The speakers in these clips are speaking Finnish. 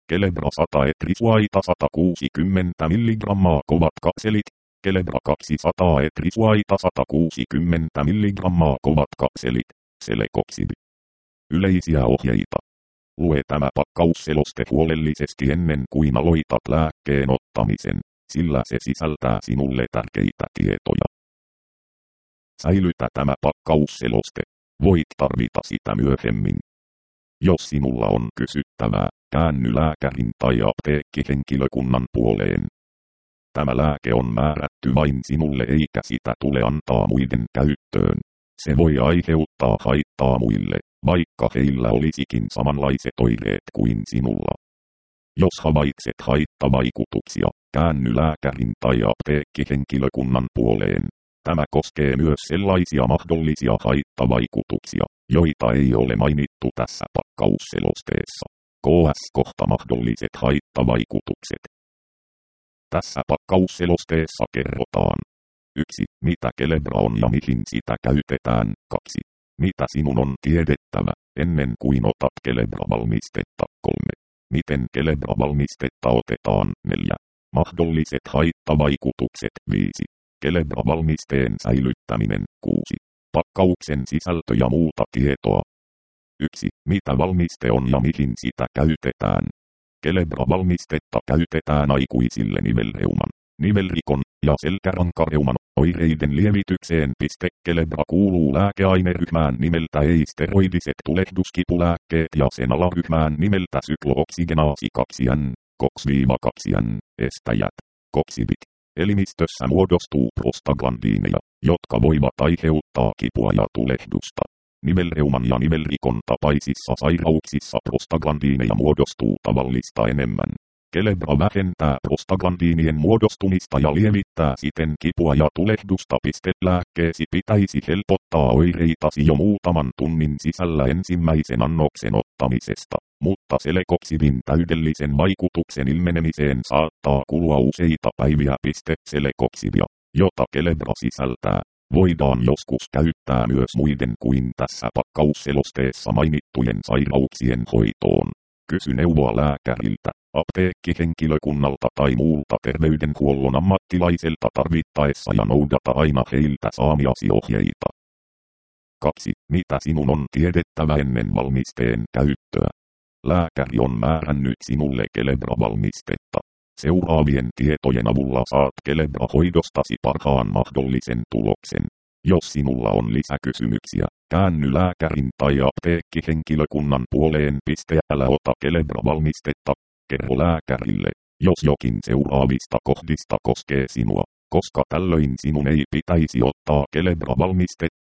Celebra 100 etrisuaita 160 mg kovat kapselit. Celebra 200 etrisuaita 160 mg kovat kapselit. Celecoxib. Yleisiä ohjeita. Lue tämä pakkausseloste huolellisesti ennen kuin aloitat lääkkeen ottamisen, sillä se sisältää sinulle tärkeitä tietoja. Säilytä tämä pakkausseloste. Voit tarvita sitä myöhemmin. Jos sinulla on kysyttävää, käänny lääkärin tai apteekkihenkilökunnan puoleen. Tämä lääke on määrätty vain sinulle eikä sitä tule antaa muiden käyttöön. Se voi aiheuttaa haittaa muille, vaikka heillä olisikin samanlaiset oireet kuin sinulla. Jos havaitset haittavaikutuksia, käänny lääkärin tai apteekkihenkilökunnan puoleen. Tämä koskee myös sellaisia mahdollisia haittavaikutuksia, joita ei ole mainittu tässä pakkausselosteessa. KS kohta mahdolliset haittavaikutukset. Tässä pakkausselosteessa kerrotaan 1. Mitä Celebra on ja mihin sitä käytetään. 2. Mitä sinun on tiedettävä, ennen kuin otat Celebra-valmistetta. 3. Miten Celebra-valmistetta otetaan. 4. Mahdolliset haittavaikutukset. 5. Celebra-valmisteen säilyttäminen. 6. Pakkauksen sisältö ja muuta tietoa. 1. Mitä valmiste on ja mihin sitä käytetään. Celebra-valmistetta käytetään aikuisille nivelreuman, nivelrikon ja selkärankareuman oireiden lievitykseen. Celebra kuuluu lääkeaineryhmään nimeltä ei-steroidiset tulehduskipulääkkeet ja sen alaryhmään nimeltä syklooksigenaasi 2N, COX-2N, estäjät, coxibit. Elimistössä muodostuu prostaglandiineja, jotka voivat aiheuttaa kipua ja tulehdusta. Nivelreuman ja nivelrikon tapaisissa sairauksissa prostaglandiineja muodostuu tavallista enemmän. Celebra vähentää prostaglandiinien muodostumista ja lievittää siten kipua ja tulehdusta. Lääkkeesi pitäisi helpottaa oireitasi jo muutaman tunnin sisällä ensimmäisen annoksen ottamisesta, mutta Celecoxibin täydellisen vaikutuksen ilmenemiseen saattaa kulua useita päiviä. Celecoxibia, jota Celebra sisältää, voidaan joskus käyttää myös muiden kuin tässä pakkausselosteessa mainittujen sairauksien hoitoon. Kysy neuvoa lääkäriltä, apteekkihenkilökunnalta tai muulta terveydenhuollon ammattilaiselta tarvittaessa ja noudata aina heiltä saamiasi ohjeita. 2. Mitä sinun on tiedettävä ennen valmisteen käyttöä? Lääkäri on määrännyt sinulle Celebra-valmistetta. Seuraavien tietojen avulla saat Celebra-hoidostasi parhaan mahdollisen tuloksen. Jos sinulla on lisäkysymyksiä, käänny lääkärin tai apteekkihenkilökunnan puoleen. Älä ota Celebra-valmistetta. Kerro lääkärille, jos jokin seuraavista kohdista koskee sinua, koska tällöin sinun ei pitäisi ottaa Celebra-valmistetta.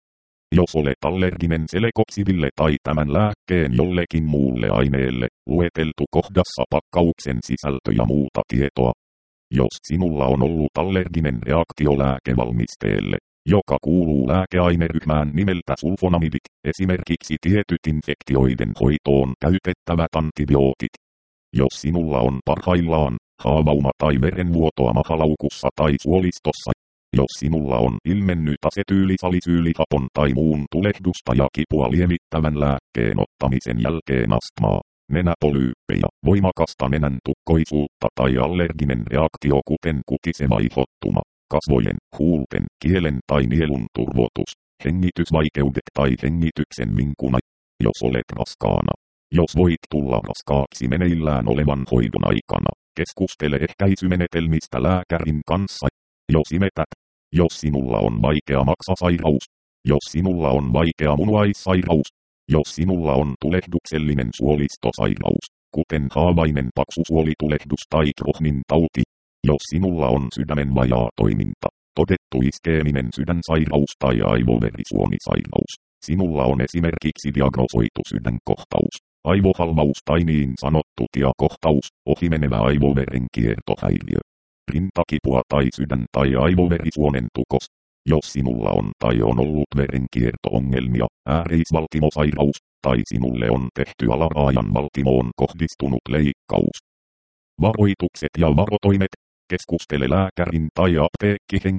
Jos olet allerginen Celecoxibille tai tämän lääkkeen jollekin muulle aineelle, lueteltu kohdassa pakkauksen sisältö ja muuta tietoa. Jos sinulla on ollut allerginen reaktio lääkevalmisteelle, joka kuuluu lääkeaineryhmään nimeltä sulfonamidit, esimerkiksi tietyt infektioiden hoitoon käytettävät antibiootit. Jos sinulla on parhaillaan haavauma tai verenvuotoa mahalaukussa tai suolistossa, jos sinulla on ilmennyt asetyylisalisyylihapon tai muun tulehdusta ja kipua lievittävän lääkkeen ottamisen jälkeen astmaa, nenäpolyyppejä, voimakasta nenän tukkoisuutta tai allerginen reaktio kuten kutiseva ihottuma, kasvojen, huulten, kielen tai nielun turvotus, hengitysvaikeudet tai hengityksen vinkuna, jos olet raskaana. Jos voit tulla raskaaksi meneillään olevan hoidon aikana, keskustele ehkäisymenetelmistä lääkärin kanssa. Jos imetät, jos sinulla on vaikea maksasairaus, jos sinulla on vaikea munuaissairaus, jos sinulla on tulehduksellinen suolistosairaus, kuten haavainen paksusuolitulehdus tai Crohnin tauti, jos sinulla on sydämen vajaa toiminta, todettu iskeeminen sydänsairaus tai aivoverisuonisairaus, sinulla on esimerkiksi diagnosoitu sydänkohtaus, aivohalvaus tai niin sanottu tiakohtaus, ohimenevä aivoverenkiertohäiriö, rintakipua tai sydän- tai aivoverisuonen tukos. Jos sinulla on tai on ollut verenkierto-ongelmia, ääreisvaltimosairaus, tai sinulle on tehty alaraajan valtimoon kohdistunut leikkaus. Varoitukset ja varotoimet. Keskustele lääkärin tai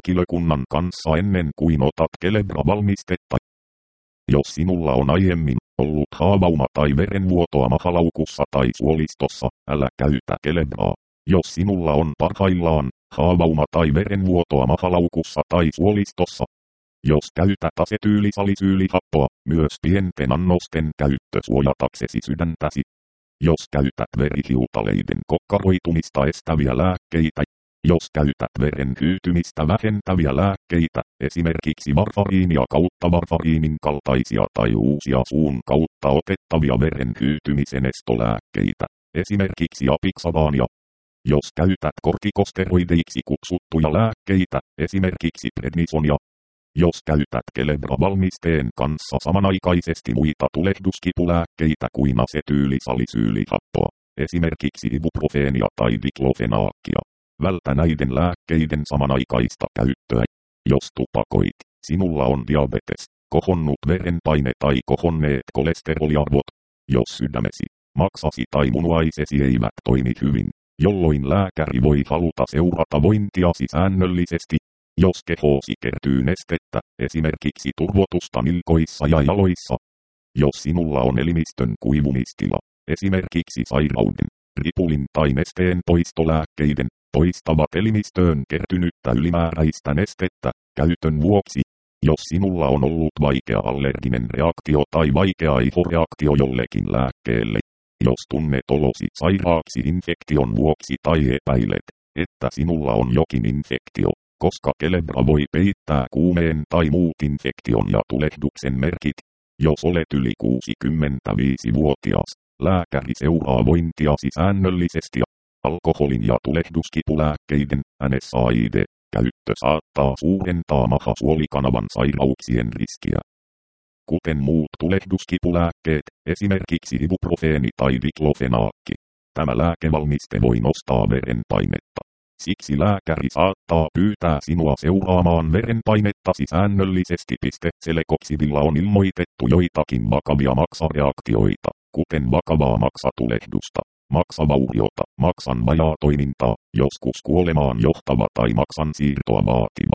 apteekkihenkilökunnan kanssa ennen kuin otat Celebra-valmistetta. Jos sinulla on aiemmin ollut haavauma tai verenvuotoa mahalaukussa tai suolistossa, älä käytä Celebraa. Jos sinulla on parhaillaan haavauma tai verenvuotoa mahalaukussa tai suolistossa, jos käytät asetyylisalisyylihappoa, myös pienten annosten käyttö suojataksesi sydäntäsi. Jos käytät verihiutaleiden kokkaroitumista estäviä lääkkeitä, jos käytät veren hyytymistä vähentäviä lääkkeitä, esimerkiksi varfariinia kautta varfariinin kaltaisia tai uusia suun kautta otettavia veren hyytymisen estolääkkeitä, esimerkiksi apixabania. Jos käytät kortikosteroideiksi kutsuttuja lääkkeitä, esimerkiksi prednisonia. Jos käytät Celebra-valmisteen kanssa samanaikaisesti muita tulehduskipulääkkeitä kuin asetyylisalisyylihappoa, esimerkiksi ibuprofeenia tai diklofenaakia, vältä näiden lääkkeiden samanaikaista käyttöä. Jos tupakoit, sinulla on diabetes, kohonnut verenpaine tai kohonneet kolesteroliarvot, jos sydämesi, maksasi tai munuaisesi eivät toimi hyvin, jolloin lääkäri voi haluta seurata vointiasi säännöllisesti. Jos kehoosi kertyy nestettä, esimerkiksi turvotusta nilkoissa ja jaloissa. Jos sinulla on elimistön kuivumistila, esimerkiksi sairauden, ripulin tai nesteen poistolääkkeiden, poistavat elimistöön kertynyttä ylimääräistä nestettä, käytön vuoksi. Jos sinulla on ollut vaikea allerginen reaktio tai vaikea ihoreaktio jollekin lääkkeelle. Jos tunnet olosi sairaaksi infektion vuoksi tai epäilet, että sinulla on jokin infektio. Koska Celebra voi peittää kuumeen tai muut infektion ja tulehduksen merkit. Jos olet yli 65-vuotias, lääkäri seuraa vointiasi säännöllisesti ja alkoholin ja tulehduskipulääkkeiden NSAID käyttö saattaa suurentaa mahasuolikanavan sairauksien riskiä. Kuten muut tulehduskipulääkkeet, esimerkiksi ibuprofeeni tai diklofenaakki. Tämä lääkevalmiste voi nostaa verenpainetta. Siksi lääkäri saattaa pyytää sinua seuraamaan verenpainettasi säännöllisesti. Celecoxibilla on ilmoitettu joitakin vakavia maksareaktioita, kuten vakavaa maksatulehdusta, maksavauriota, maksan vajaatoimintaa, joskus kuolemaan johtava tai maksan siirtoa vaativa.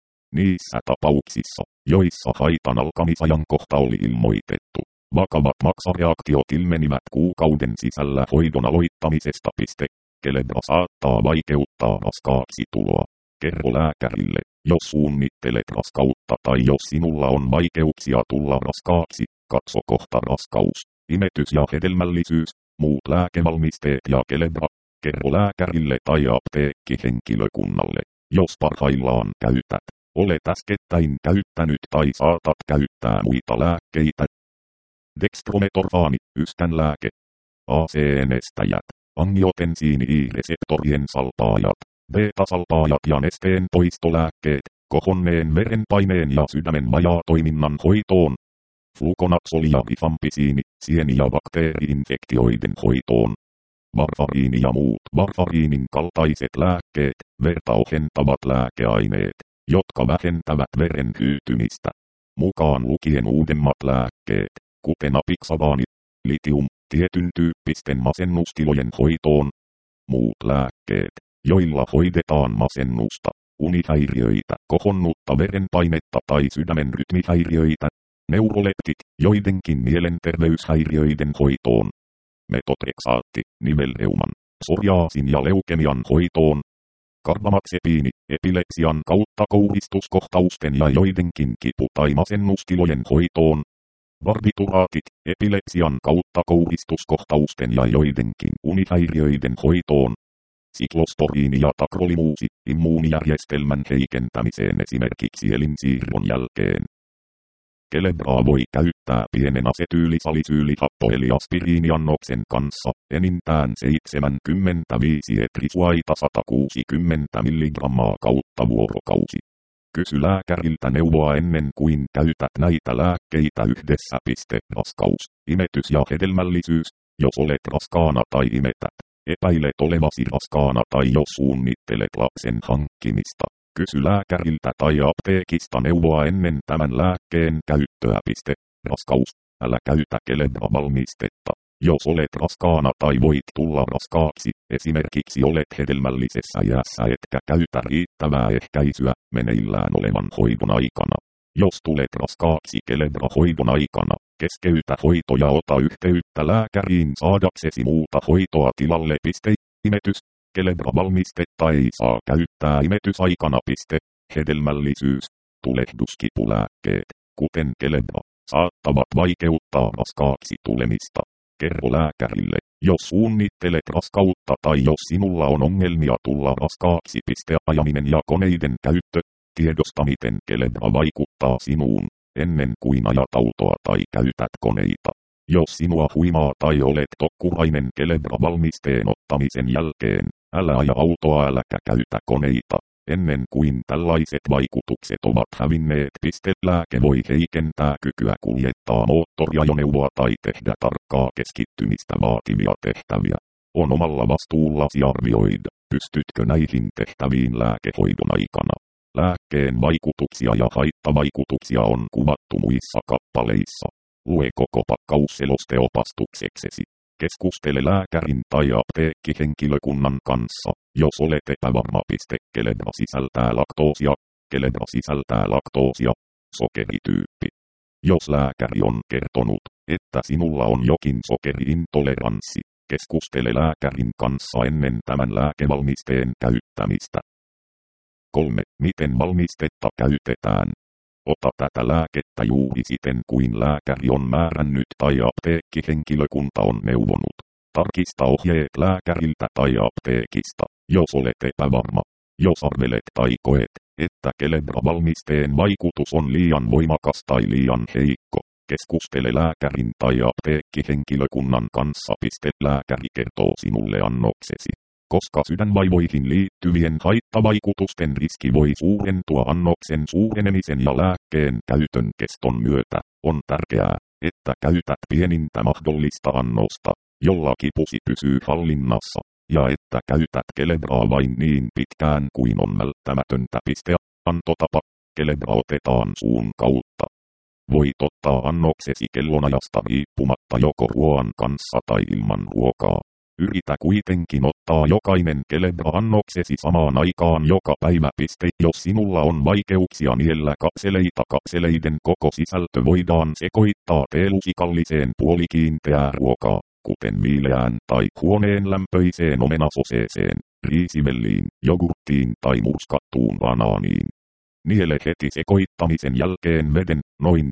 Niissä tapauksissa, joissa haitan alkamisajankohta oli ilmoitettu, vakavat maksareaktiot ilmenivät kuukauden sisällä hoidon aloittamisesta. Celebra saattaa vaikeuttaa raskaaksi tuloa. Kerro lääkärille, jos suunnittelet raskautta tai jos sinulla on vaikeuksia tulla raskaaksi. Katso kohta raskaus, imetys ja hedelmällisyys, muut lääkevalmisteet ja Celebra. Kerro lääkärille tai apteekkihenkilökunnalle, jos parhaillaan käytät, olet äskettäin käyttänyt tai saatat käyttää muita lääkkeitä. Dextrometorfaani, yskänlääke. AC-nestäjät. Angiotensiini-reseptorien salpaajat, beta-salpaajat ja nesteen poistolääkkeet, kohonneen verenpaineen ja sydämen vajaatoiminnan hoitoon. Flukonatsoli ja rifampisiini, sieni- ja bakteeri-infektioiden hoitoon. Varfariini ja muut varfariinin kaltaiset lääkkeet, verta ohentavat lääkeaineet, jotka vähentävät veren hyytymistä. Mukaan lukien uudemmat lääkkeet, kuten apixabaani, litium, tietyn tyyppisten masennustilojen hoitoon. Muut lääkkeet, joilla hoidetaan masennusta, unihäiriöitä, kohonnutta verenpainetta tai sydämen rytmihäiriöitä. Neuroleptit, joidenkin mielenterveyshäiriöiden hoitoon. Metotreksaatti, nivelreuman, psoriaasin ja leukemian hoitoon. Karbamaxepiini, epilepsian kautta kouristuskohtausten ja joidenkin kipu- tai masennustilojen hoitoon. Barbituraatit, epilepsian kautta kouristuskohtausten ja joidenkin unihäiriöiden hoitoon. Siklosporiini ja takrolimuusi, immuunijärjestelmän heikentämiseen esimerkiksi elinsiirron jälkeen. Celebraa voi käyttää pienen asetyylisalisyylihappo eli aspiriiniannoksen kanssa, enintään 75 etrisuaita 160 mg kautta vuorokausi. Kysy lääkäriltä neuvoa ennen kuin käytät näitä lääkkeitä yhdessä. Raskaus, imetys ja hedelmällisyys, jos olet raskaana tai imetät. Epäilet olevasi raskaana tai jos suunnittelet lapsen hankkimista. Kysy lääkäriltä tai apteekista neuvoa ennen tämän lääkkeen käyttöä. Raskaus, älä käytä Celebra-valmistetta. Jos olet raskaana tai voit tulla raskaaksi, esimerkiksi olet hedelmällisessä iässä etkä käytä riittävää ehkäisyä meneillään olevan hoidon aikana. Jos tulet raskaaksi Celebra-hoidon aikana, keskeytä hoito ja ota yhteyttä lääkäriin saadaksesi muuta hoitoa tilalle. Imetys. Celebra-valmistetta ei saa käyttää imetysaikana. Hedelmällisyys. Tulehduskipulääkkeet, kuten Celebra, saattavat vaikeuttaa raskaaksi tulemista. Kerro lääkärille, jos suunnittelet raskautta tai jos sinulla on ongelmia tulla raskaaksi. Ajaminen ja koneiden käyttö. Tiedosta miten Celebra vaikuttaa sinuun, ennen kuin ajat autoa tai käytät koneita. Jos sinua huimaa tai olet tokkurainen Celebra-valmisteen ottamisen jälkeen, älä aja autoa äläkä käytä koneita, ennen kuin tällaiset vaikutukset ovat hävinneet. Lääke voi heikentää kykyä kuljettaa moottoriajoneuvoa tai tehdä tarkkaa keskittymistä vaativia tehtäviä. On omalla vastuullasi arvioida, pystytkö näihin tehtäviin lääkehoidon aikana. Lääkkeen vaikutuksia ja haittavaikutuksia on kuvattu muissa kappaleissa. Lue koko pakkausseloste opastukseksesi. Keskustele lääkärin tai apteekkihenkilökunnan kanssa, jos olet epävarma. Celebra sisältää laktoosia. Celebra sisältää laktoosia. Sokerityyppi. Jos lääkäri on kertonut, että sinulla on jokin sokeriintoleranssi, keskustele lääkärin kanssa ennen tämän lääkevalmisteen käyttämistä. 3. Miten valmistetta käytetään? Ota tätä lääkettä juuri siten kuin lääkäri on määrännyt tai apteekkihenkilökunta on neuvonut. Tarkista ohjeet lääkäriltä tai apteekista, jos olet epävarma. Jos arvelet tai koet, että Celebra-valmisteen vaikutus on liian voimakas tai liian heikko, keskustele lääkärin tai apteekkihenkilökunnan kanssa. Lääkäri kertoo sinulle annoksesi. Koska sydänvaivoihin liittyvien haittavaikutusten riski voi suurentua annoksen suurenemisen ja lääkkeen käytön keston myötä, on tärkeää, että käytät pienintä mahdollista annosta, jolla kipusi pysyy hallinnassa, ja että käytät Celebraa vain niin pitkään kuin on välttämätöntä. Antotapa. Celebra otetaan suun kautta. Voit ottaa annoksesi kellonajasta riippumatta joko ruoan kanssa tai ilman ruokaa. Yritä kuitenkin ottaa jokainen Celebra-annoksesi samaan aikaan joka päivä. Jos sinulla on vaikeuksia niellä kapseleita, kapseleiden koko sisältö voidaan sekoittaa teelusikalliseen puolikiinteää ruokaa, kuten viileään tai huoneen lämpöiseen omenasoseeseen, riisivelliin, jogurttiin tai murskattuun banaaniin. Niele heti sekoittamisen jälkeen veden, noin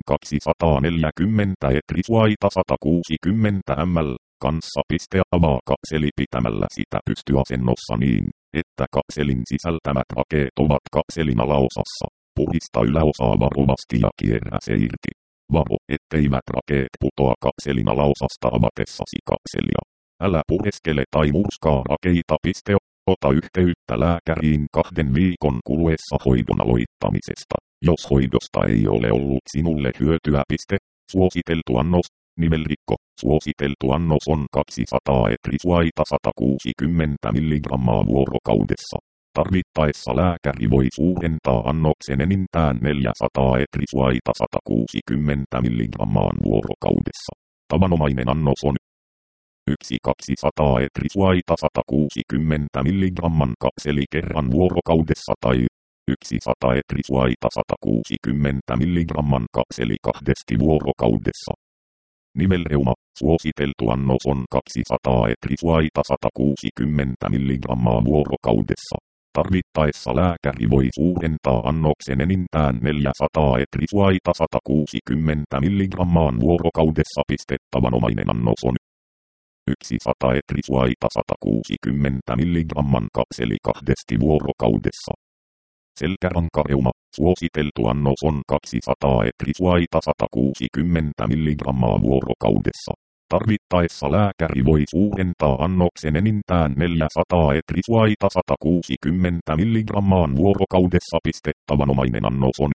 240 etriswaita 160 ml. Kanssa. Avaa kapseli pitämällä sitä pystyasennossa niin, että kapselin sisältämät rakeet ovat kapselin alaosassa. Puhdista yläosaa varovasti ja kierrä se irti. Varo, etteivät rakeet putoa kapselin alaosasta avatessasi kapselia. Älä pureskele tai murskaa rakeita. Ota yhteyttä lääkäriin 2 viikon kuluessa hoidon aloittamisesta, jos hoidosta ei ole ollut sinulle hyötyä. Suositeltu annos. Nivelrikko. Suositeltu annos on 200 etriswaita 160 mg vuorokaudessa. Tarvittaessa lääkäri voi suurentaa annoksen enintään 400 etriswaita 160 mg vuorokaudessa. Tavanomainen annos on 1-200 etriswaita 160 mg kapseli kerran vuorokaudessa tai 100 etriswaita 160 mg kapseli 2 vuorokaudessa. Nivelreuma. Suositeltu annos on 200 etriswaita 160 mg vuorokaudessa. Tarvittaessa lääkäri voi suurentaa annoksen enintään 400 etriswaita 160 mg vuorokaudessa. Tavanomainen annos on 100 etriswaita 160 mg kapseli 2 vuorokaudessa. Selkärankareuma. Suositeltu annos on 200 etriswaita 160 mg vuorokaudessa. Tarvittaessa lääkäri voi suurentaa annoksen enintään 400 etriswaita 160 mg vuorokaudessa. Tavanomainen annos on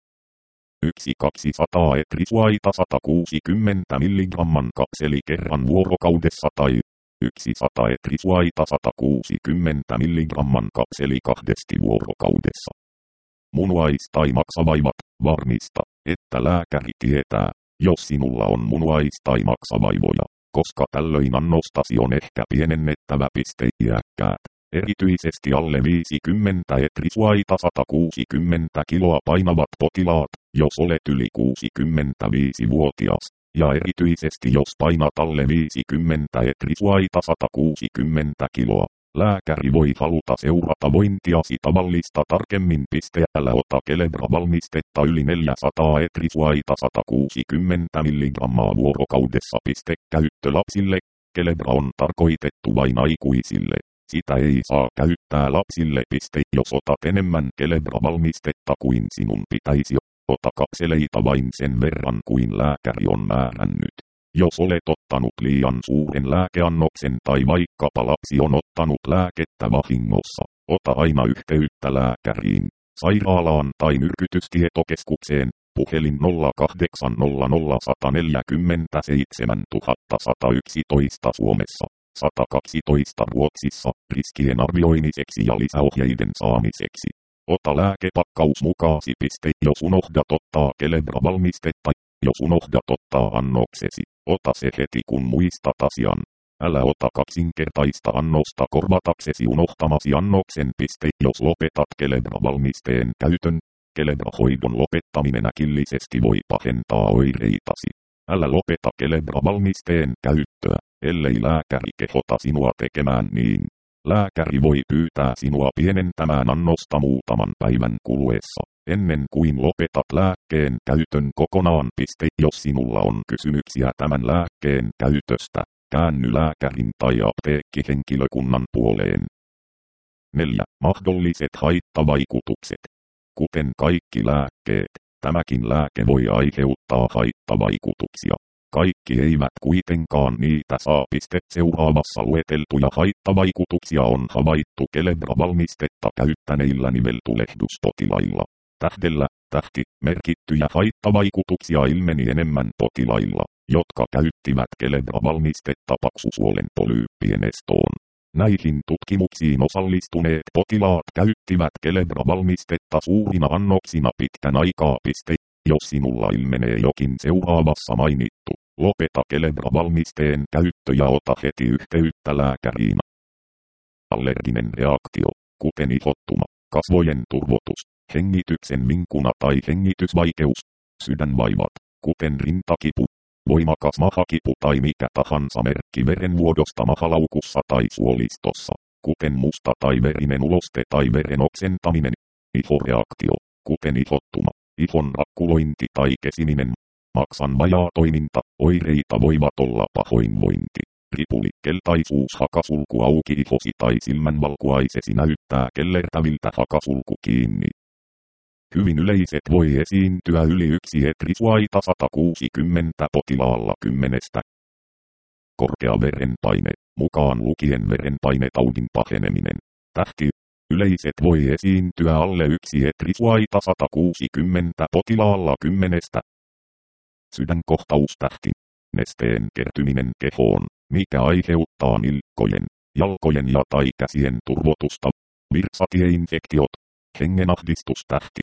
1-200 etriswaita 160 mg kapseli kerran vuorokaudessa tai 100 etriswaita 160 mg kapseli 2 vuorokaudessa. Munuais- tai maksavaivat. Varmista, että lääkäri tietää, jos sinulla on munuais- tai maksavaivoja, koska tällöin annostasi on ehkä pienennettävä. Iäkkäät, Erityisesti alle 50 etrisvaita 160 kiloa painavat potilaat, jos olet yli 65-vuotias. Ja erityisesti jos painat alle 50 etrisvaita 160 kiloa. Lääkäri voi haluta seurata vointiasi tavallista tarkemmin. Älä ota Celebra-valmistetta yli 400 etrisvaita 160 mg vuorokaudessa. Käyttö lapsille. Celebra on tarkoitettu vain aikuisille. Sitä ei saa käyttää lapsille. Jos otat enemmän Celebra-valmistetta kuin sinun pitäisi, ota kapseleita vain sen verran kuin lääkäri on määrännyt. Jos olet ottanut liian suuren lääkeannoksen tai vaikkapa lapsi on ottanut lääkettä vahingossa, ota aina yhteyttä lääkäriin, sairaalaan tai myrkytystietokeskukseen, puhelin 0800 147 111 Suomessa, 112 Ruotsissa, riskien arvioimiseksi ja lisäohjeiden saamiseksi. Ota lääkepakkaus mukaasi. Jos unohdat ottaa Celebra-valmistetta, jos unohdat ottaa annoksesi, ota se heti kun muistat asian. Älä ota kaksinkertaista annosta korvataksesi unohtamasi annoksen. Jos lopetat Celebra-valmisteen käytön, Celebra-hoidon lopettaminen äkillisesti voi pahentaa oireitasi. Älä lopeta Celebra-valmisteen käyttöä, ellei lääkäri kehota sinua tekemään niin. Lääkäri voi pyytää sinua pienentämään annosta muutaman päivän kuluessa, ennen kuin lopetat lääkkeen käytön kokonaan. Jos sinulla on kysymyksiä tämän lääkkeen käytöstä, käänny lääkärin tai apteekkihenkilökunnan puoleen. 4. Mahdolliset haittavaikutukset. Kuten kaikki lääkkeet, tämäkin lääke voi aiheuttaa haittavaikutuksia. Kaikki eivät kuitenkaan niitä saa. Seuraavassa lueteltuja haittavaikutuksia on havaittu Celebra-valmistetta käyttäneillä niveltulehduspotilailla. Tähdellä, tähti, merkittyjä haittavaikutuksia ilmeni enemmän potilailla, jotka käyttivät Celebra-valmistetta paksusuolen polyyppien estoon. Näihin tutkimuksiin osallistuneet potilaat käyttivät Celebra-valmistetta suurina annoksina pitkän aikaa. Jos sinulla ilmenee jokin seuraavassa mainittu, lopeta Celebra-valmisteen käyttö ja ota heti yhteyttä lääkäriin. Allerginen reaktio, kuten ihottuma, kasvojen turvotus, hengityksen vinkuna tai hengitysvaikeus, sydänvaivat, kuten rintakipu, voimakas mahakipu tai mikä tahansa merkki verenvuodosta mahalaukussa tai suolistossa, kuten musta tai verinen uloste tai veren oksentaminen, ihoreaktio, kuten ihottuma, ihon rakkulointi tai kesiminen, maksan vajaa toiminta, oireita voivat olla pahoinvointi, ripuli, keltaisuus, hakasulku auki ihosi tai silmänvalkuaisesi näyttää kellertäviltä hakasulku kiinni. Hyvin yleiset voi esiintyä yli 1 etrisvaita 160 potilaalla 10. Korkea verenpaine, mukaan lukien verenpainetaudin paheneminen. Tähti. Yleiset voi esiintyä alle 1 etrisvaita 160 potilaalla 10. Sydänkohtaustähti. Nesteen kertyminen kehoon, mikä aiheuttaa nilkkojen, jalkojen ja tai käsien turvotusta. Virsatieinfektiot. Hengenahdistustähti.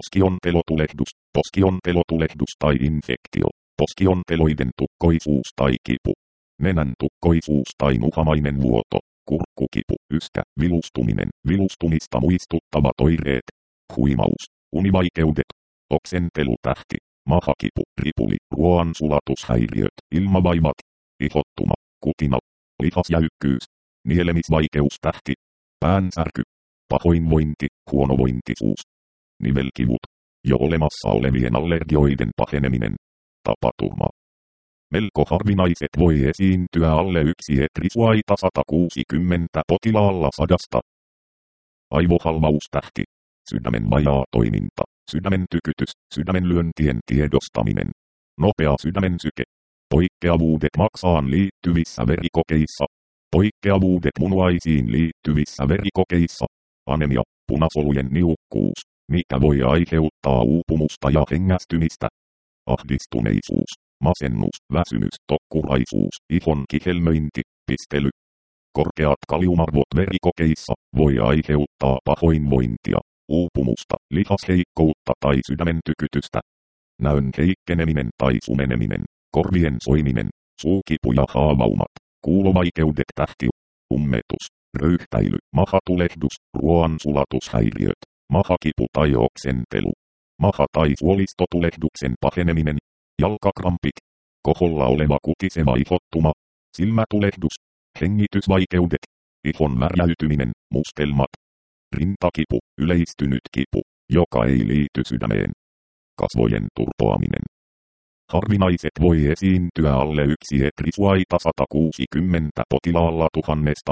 Poskiontelotulehdus tai infektio. Poskionteloiden tukkoisuus tai kipu. Nenän tukkoisuus tai nuhamainen vuoto. Kurkkukipu, yskä, vilustuminen, vilustumista muistuttavat oireet. Huimaus, univaikeudet. Oksentelutähti. Mahakipu, ripuli, ruoansulatushäiriöt, ilmavaivat. Ihottuma, kutina, lihasjäykkyys. Nielemisvaikeustähti. Päänsärky. Pahoinvointi, huonovointisuus. Nivelkivut. Jo olemassa olevien allergioiden paheneminen. Tapaturma. Melko harvinaiset voi esiintyä alle 1 etrisvaita 160 potilaalla 100. Aivohalvaustähti. Sydämen vajaa toiminta. Sydämen tykytys. Sydämen lyöntien tiedostaminen. Nopea sydämen syke. Poikkeavuudet maksaan liittyvissä verikokeissa. Poikkeavuudet munuaisiin liittyvissä verikokeissa. Anemia. Punasolujen niukkuus, mikä voi aiheuttaa uupumusta ja hengästymistä. Ahdistuneisuus. Masennus, väsymys, tokkuraisuus, ihon kihelmöinti, pistely. Korkeat kaliumarvot verikokeissa voi aiheuttaa pahoinvointia, uupumusta, lihasheikkoutta tai sydämen tykytystä. Näön heikkeneminen tai sumeneminen, korvien soiminen, suukipu ja haavaumat, kuulovaikeudet tähti, ummetus, Röyhtäily, mahatulehdus, ruoansulatushäiriöt, mahakipu tai oksentelu, maha- tai suolistotulehduksen paheneminen, jalkakrampit, koholla oleva kutiseva ihottuma, silmätulehdus, hengitysvaikeudet, ihon märjäytyminen, mustelmat, rintakipu, yleistynyt kipu, joka ei liity sydämeen, kasvojen turpoaminen. Harvinaiset voi esiintyä alle 1 etrisuaita 160 potilaalla 1000.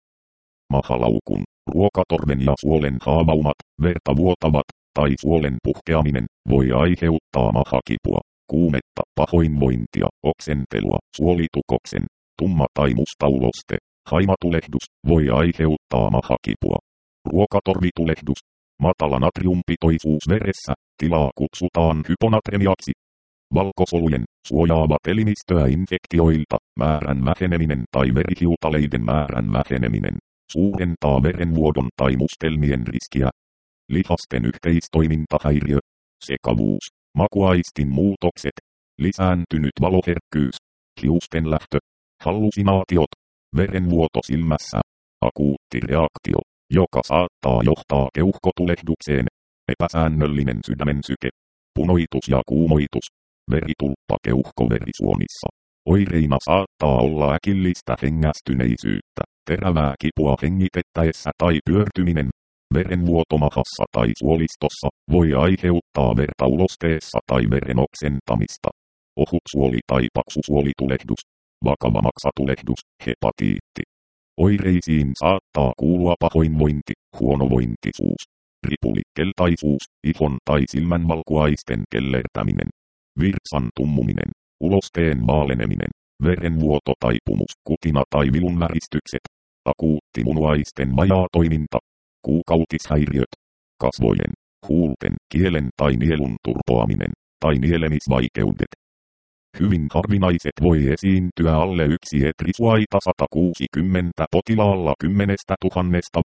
Mahalaukun, ruokatorven ja suolen haavaumat, verta vuotavat, tai suolen puhkeaminen, voi aiheuttaa mahakipua, kuumetta, pahoinvointia, oksentelua, suolitukoksen, tumma tai musta uloste, haimatulehdus, voi aiheuttaa mahakipua. Ruokatorvitulehdus, matala natriumpitoisuus veressä, tilaa kutsutaan hyponatremiaksi. Valkosolujen, suojaavat elimistöä infektioilta, määrän väheneminen tai verihiutaleiden määrän väheneminen, suurentaa verenvuodon tai mustelmien riskiä. Lihasten yhteistoimintahäiriö, sekavuus, makuaistin muutokset, lisääntynyt valoherkkyys, hiusten lähtö, hallusinaatiot, verenvuoto silmässä, akuutti reaktio, joka saattaa johtaa keuhkotulehdukseen, epäsäännöllinen sydämensyke, punoitus ja kuumoitus, veritulppa keuhkoverisuonissa. Oireina saattaa olla äkillistä hengästyneisyyttä, terävää kipua hengitettäessä tai pyörtyminen. Verenvuoto mahassa tai suolistossa voi aiheuttaa verta ulosteessa tai veren oksentamista. Ohutsuoli tai paksusuolitulehdus, vakava maksatulehdus, hepatiitti. Oireisiin saattaa kuulua pahoinvointi, huonovointisuus, ripulikeltaisuus, ihon tai silmänvalkuaisten kellertäminen, virtsan tummuminen, ulosteen vaaleneminen, verenvuoto, taipumus, kutina tai vilunväristykset, akuutti munuaisten vajaatoiminta, kuukautishäiriöt, kasvojen, huulten, kielen tai nielun turpoaminen, tai nielemisvaikeudet. Hyvin harvinaiset voi esiintyä alle 1 etrisuaita 160 potilaalla 10 000.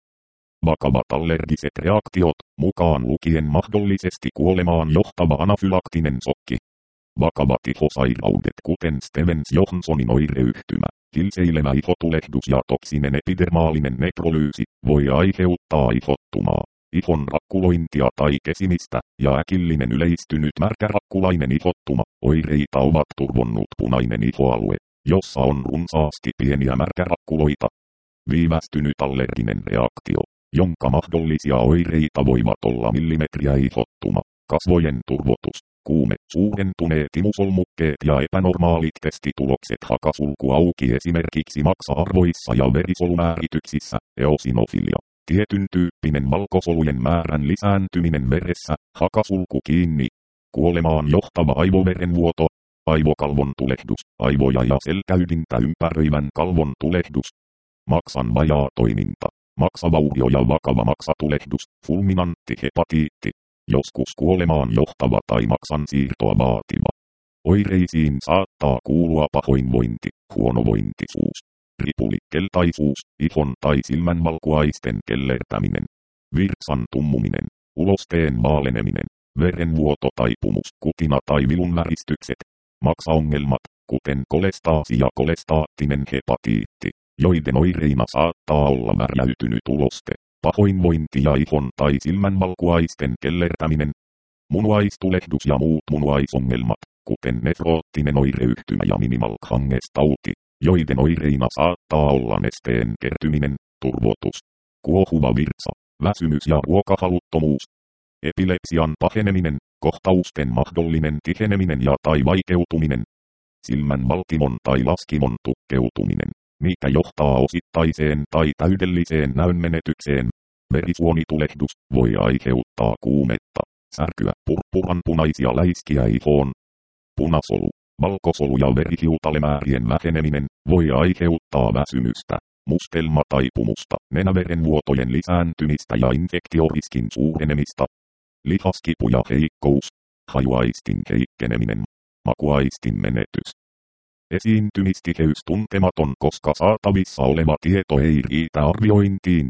Vakavat allergiset reaktiot, mukaan lukien mahdollisesti kuolemaan johtava anafylaktinen sokki. Vakavat ihosairaudet kuten Stevens-Johnsonin oireyhtymä, kilseilevä ihotulehdus ja toksinen epidermaalinen nekrolyysi voi aiheuttaa ihottumaa, ihon rakkulointia tai kesimistä, ja äkillinen yleistynyt märkärakkulainen ihottuma. Oireita ovat turvonnut punainen ihoalue, jossa on runsaasti pieniä märkärakkuloita. Viivästynyt allerginen reaktio, jonka mahdollisia oireita voivat olla millimetriä ihottuma, kasvojen turvotus, kuume, suurentuneet imusolmukkeet ja epänormaalit testitulokset hakasulku auki esimerkiksi maksa-arvoissa ja verisolumäärityksissä, eosinofilia, tietyn tyyppinen valkosolujen määrän lisääntyminen veressä, hakasulku kiinni, kuolemaan johtava aivoverenvuoto, aivokalvon tulehdus, aivoja ja selkäydintä ympäröivän kalvon tulehdus, maksan vajaatoiminta, maksavaurio ja vakava maksatulehdus, fulminantti hepatiitti, joskus kuolemaan johtava tai maksan siirtoa vaativa. Oireisiin saattaa kuulua pahoinvointi, huonovointisuus, ripulikeltaisuus, ihon tai silmänvalkuaisten kellertäminen, virtsan tummuminen, ulosteen vaaleneminen, verenvuoto, taipumus, kutina tai vilunväristykset, maksaongelmat, kuten kolestaasi ja kolestaattinen hepatiitti, joiden oireina saattaa olla märjäytynyt uloste, pahoinvointi ja ihon tai silmänvalkuaisten kellertäminen, munuaistulehdus ja muut munuaisongelmat, kuten nefroottinen oireyhtymä ja minimal Ganges-tauti, joiden oireina saattaa olla nesteen kertyminen, turvotus, kuohuva virtsa, väsymys ja ruokahaluttomuus, epilepsian paheneminen, kohtausten mahdollinen tiheneminen ja tai vaikeutuminen, silmän valtimon tai laskimon tukkeutuminen, mikä johtaa osittaiseen tai täydelliseen näönmenetykseen. Verisuonitulehdus voi aiheuttaa kuumetta, särkyä, purppuranpunaisia läiskiä ihoon. Punasolu, valkosolu ja verihiutalemäärien väheneminen voi aiheuttaa väsymystä, mustelmataipumusta, nenäverenvuotojen lisääntymistä ja infektioriskin suurenemista. Lihaskipu ja heikkous, hajuaistin heikkeneminen, makuaistin menetys. Esiintymistiheys tuntematon, koska saatavissa oleva tieto ei riitä arviointiin.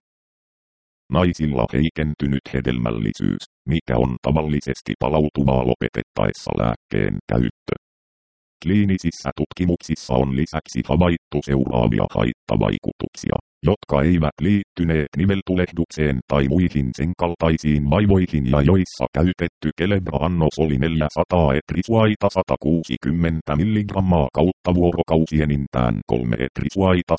Naisilla heikentynyt hedelmällisyys, mikä on tavallisesti palautuvaa lopetettaessa lääkkeen käyttö. Kliinisissä tutkimuksissa on lisäksi havaittu seuraavia haittavaikutuksia, jotka eivät liittyneet niveltulehdukseen tai muihin sen kaltaisiin vaivoihin ja joissa käytetty Celebra-annos oli 400 etrisuaita 160 mg kautta vuorokausi enintään 3 etrisuaita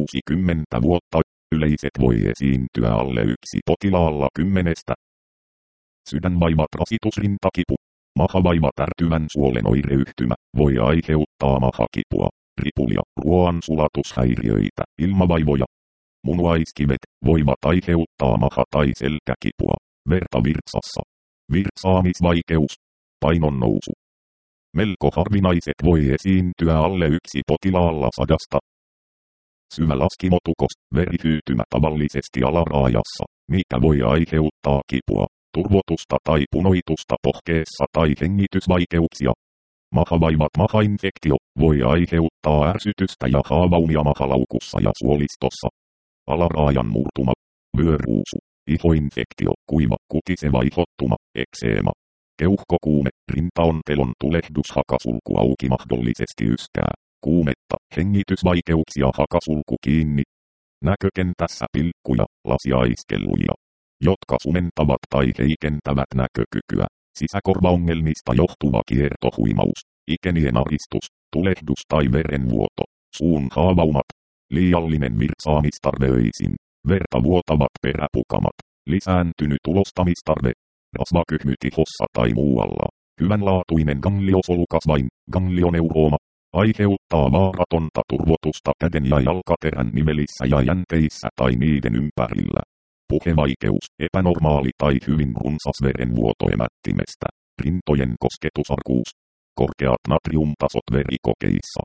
160 vuotta. Yleiset voi esiintyä alle 1 potilaalla 10. Sydänvaivat, rasitusrintakipu. Mahavaiva, tärtyvän suolen oireyhtymä, voi aiheuttaa mahakipua, ripulia, ruoansulatushäiriöitä, ilmavaivoja. Munuaiskivet voivat aiheuttaa maha- tai selkäkipua, verta virtsassa, virtsaamisvaikeus, painon nousu. Melko harvinaiset voi esiintyä alle 1 potilaalla 100. Syvä laskimotukos, verihyytymä tavallisesti alaraajassa, mikä voi aiheuttaa kipua, turvotusta tai punoitusta pohkeessa tai hengitysvaikeuksia. Mahavaivat, mahainfektio, voi aiheuttaa ärsytystä ja haavaumia mahalaukussa ja suolistossa. Alaraajan murtuma, vyöruusu, ihoinfektio, kuiva, kutiseva ihottuma, ekseema. Keuhkokuume, rintaontelon tulehdus, hakasulku auki, mahdollisesti yskää, kuumetta, hengitysvaikeuksia, hakasulku kiinni. Näkökentässä pilkkuja, lasiaiskelluja, jotka sumentavat tai heikentävät näkökykyä. Sisäkorvaongelmista johtuva kiertohuimaus, ikenien aristus, tulehdus tai verenvuoto, suun haavaumat, liiallinen virtsaamistarve öisin, verta vuotavat peräpukamat, lisääntynyt ulostamistarve, rasvakyhmyt ihossa tai muualla, hyvänlaatuinen gangliosolukasvain, ganglioneurooma, aiheuttaa vaaratonta turvotusta käden ja jalkaterän nivelissä ja jänteissä tai niiden ympärillä. Puhevaikeus, epänormaali tai hyvin runsas verenvuoto emättimestä, rintojen kosketusarkuus, korkeat natriumtasot verikokeissa.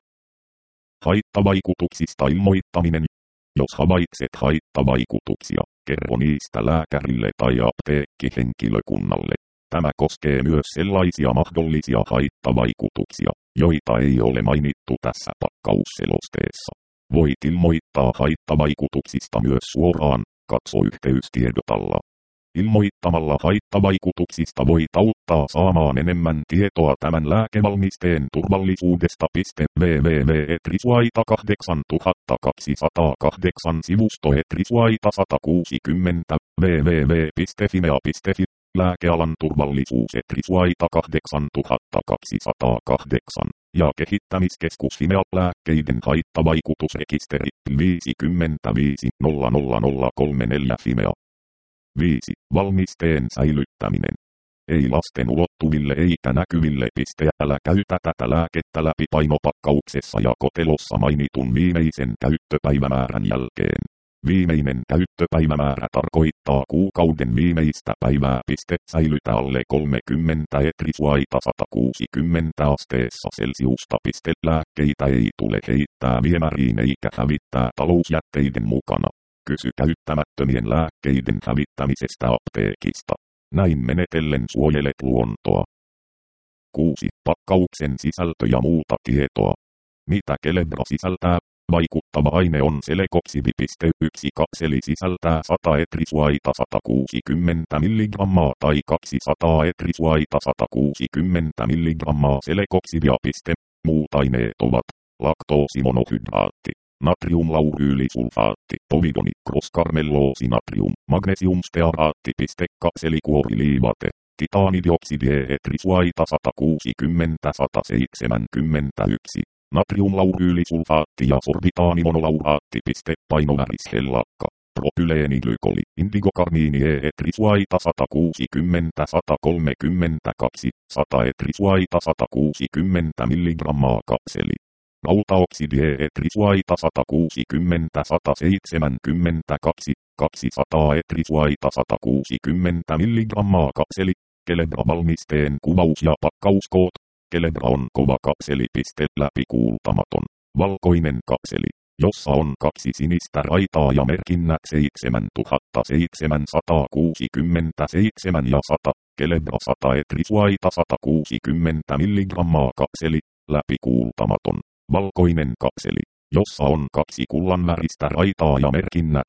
Haittavaikutuksista ilmoittaminen. Jos havaitset haittavaikutuksia, kerro niistä lääkärille tai apteekkihenkilökunnalle. Tämä koskee myös sellaisia mahdollisia haittavaikutuksia, joita ei ole mainittu tässä pakkausselosteessa. Voit ilmoittaa haittavaikutuksista myös suoraan. Katso yhteystiedot alla. Ilmoittamalla haittavaikutuksista voit auttaa saamaan enemmän tietoa tämän lääkevalmisteen turvallisuudesta. www.etrisuaita 8208 sivusto etrisuaita 160 www.fimea.fi Lääkealan turvallisuus etrisuaita 8208 ja kehittämiskeskus Fimea lääkkeiden haittavaikutusrekisteri 550034 Fimea. 5. Valmisteen säilyttäminen. Ei lasten ulottuville eikä näkyville. Älä käytä tätä lääkettä läpi painopakkauksessa ja kotelossa mainitun viimeisen käyttöpäivämäärän jälkeen. Viimeinen käyttöpäivämäärä tarkoittaa kuukauden viimeistä päivää. Säilytä alle 30 etrisuaita 160 asteessa Celsiusta. Lääkkeitä ei tule heittää viemäriin eikä hävittää talousjätteiden mukana. Kysy käyttämättömien lääkkeiden hävittämisestä apteekista. Näin menetellen suojelet luontoa. 6. Pakkauksen sisältö ja muuta tietoa. Mitä Celebra sisältää? Vaikuttava aine on Celecoxib. 1 kapseli sisältää 100 etrisuaita 160 mg tai 200 etrisuaita 160 mg Celecoxibia. Muut aineet ovat laktoosimonohydraatti, natriumlauryylisulfaatti, povidoni, crosscarmelloosi-natrium, magnesiumstearaatti. Kapselikuoriliivate, titaanidioksidi etrisuaita 160-171. Natriumlauryylisulfaatti ja sorbitaanimonolauraatti. Painoväris-hellakka, propyleenglykoli, indigokarmiini etrisuaita 160-132, 100 etrisuaita 160 mg kapseli. Rautaoksidi etrisuaita 160-172, 200 etrisuaita 160 mg kapseli. Celebra-valmisteen kuvaus ja pakkauskoot. Celebra on kova kapseli. Läpi kuultamaton, valkoinen kapseli, jossa on 2 sinistä raitaa ja merkinnät 7767 ja 100. Celebra 100 etrisuaita 160 mg kapseli, läpi kuultamaton, valkoinen kapseli, jossa on 2 kullanväristä raitaa ja merkinnät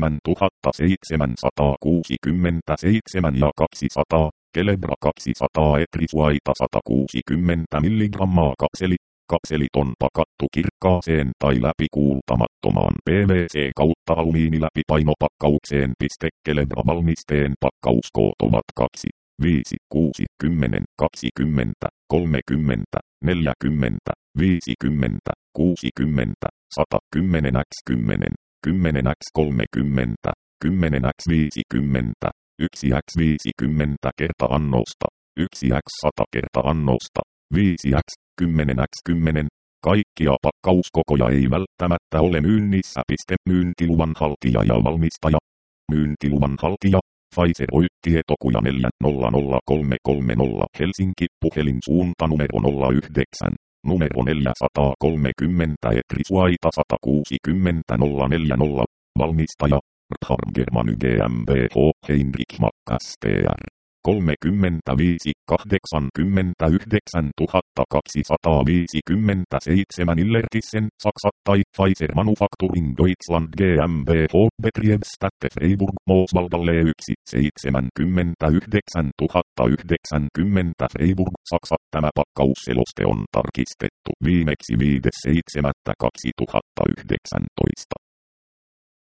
7767 ja 200. Celebra 200 etrisuaita 160 mg kapseli, Kapselit on pakattu kirkkaaseen tai läpikuultamattomaan PVC kautta alumiiniläpipainopakkaukseen. Celebra valmisteen pakkauskoot ovat 2, 5, 6, 10, 20, 30, 40, 50, 60, 110 x 10, 10 x 30, 10 x 50, 1 x 50 kerta annosta, 1 x 100 kerta annosta, 5 x 10 x 10. Kaikkia pakkauskokoja ei välttämättä ole myynnissä. Myyntiluvan haltija ja valmistaja. Myyntiluvan haltija. Pfizer Oy Tietokuja 400330 Helsinki puhelinsuunta numero 09, numero 430 Etriswaita 160 040, valmistaja, Rtharm Germany GmbH Heinrich Mack STR. 35 89 257 Illertissen, Saksa tai Pfizer Manufacturing Deutschland GmbH Betriebsstätte Freiburg Mooswaldalle 1 79 090 Freiburg, Saksa. Tämä pakkausseloste on tarkistettu viimeksi 5.7.2019.